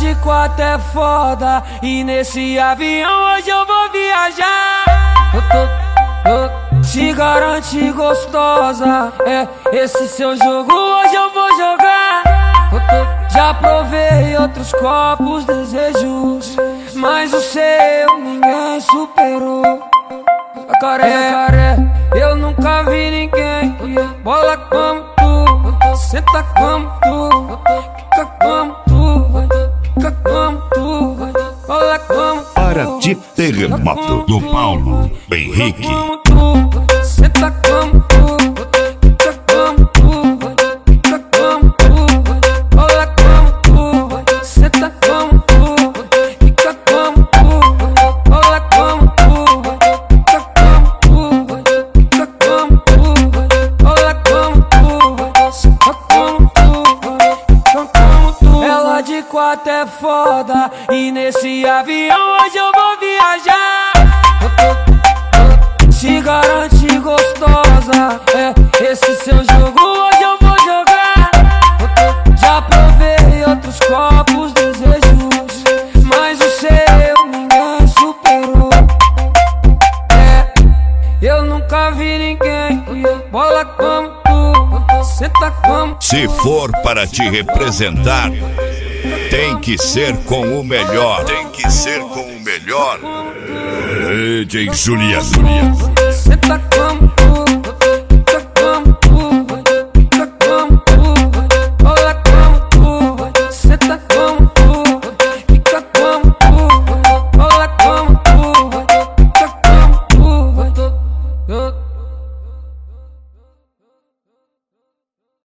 de quatro é foda e nesse avião hoje eu vou viajar. Se garante gostosa, é esse seu jogo hoje eu vou jogar. Já provei outros copos, desejos, mas o seu ninguém superou. Jacaré, eu nunca vi ninguém bola como tu, senta como tu, quica como tu, quica como tu, bola como tu. Para de Terremoto, do Paulo Henrique. Senta como tu, quica como tu, quica como tu, bola como tu, senta como tu, quica como tu, bola como tu, quica como tu, quica como tu, bola como tu, senta como tu, quica como tu. Ela de quatro é foda e nesse avião hoje eu vou viajar. Se garante gostosa, é esse seu jogo hoje eu vou jogar. Já provei outros copos, desejos, mas o seu ninguém superou. Eu nunca vi ninguém bola como tu, senta como. Se for para te representar, tem que ser com o melhor. Tem que ser com o melhor. DJ Juliano. Senta